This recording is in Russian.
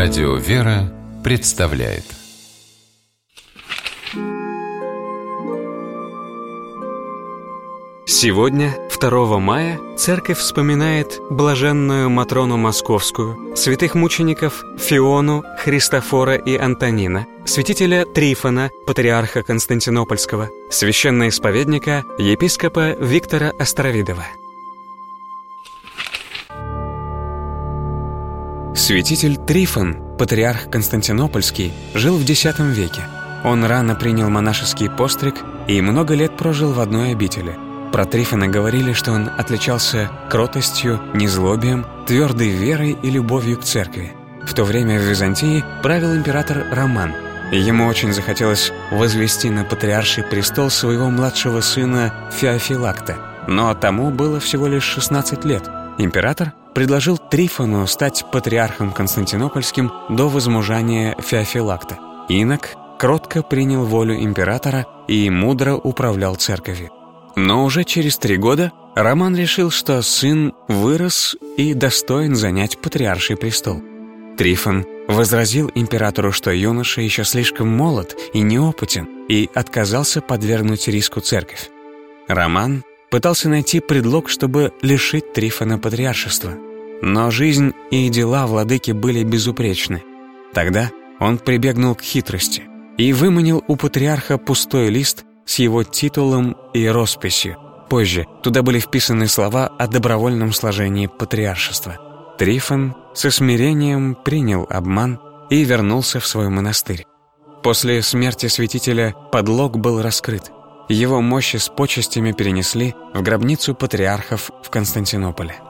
Радио «Вера» представляет. Сегодня, 2 мая, Церковь вспоминает блаженную Матрону Московскую, святых мучеников Фиону, Христофора и Антонина, святителя Трифона, патриарха Константинопольского, священноисповедника, епископа Виктора Островидова. Святитель Трифон, патриарх Константинопольский, жил в X веке. Он рано принял монашеский постриг и много лет прожил в одной обители. Про Трифона говорили, что он отличался кротостью, незлобием, твердой верой и любовью к церкви. В то время в Византии правил император Роман, и ему очень захотелось возвести на патриарший престол своего младшего сына Феофилакта, но тому было всего лишь 16 лет. Император предложил Трифону стать патриархом Константинопольским до возмужания Феофилакта. Инок кротко принял волю императора и мудро управлял церковью. Но уже через 3 года Роман решил, что сын вырос и достоин занять патриарший престол. Трифон возразил императору, что юноша еще слишком молод и неопытен, и отказался подвергнуть риску церковь. Роман пытался найти предлог, чтобы лишить Трифона патриаршества. Но жизнь и дела владыки были безупречны. Тогда он прибегнул к хитрости и выманил у патриарха пустой лист с его титулом и росписью. Позже туда были вписаны слова о добровольном сложении патриаршества. Трифон со смирением принял обман и вернулся в свой монастырь. После смерти святителя подлог был раскрыт. Его мощи с почестями перенесли в гробницу патриархов в Константинополе.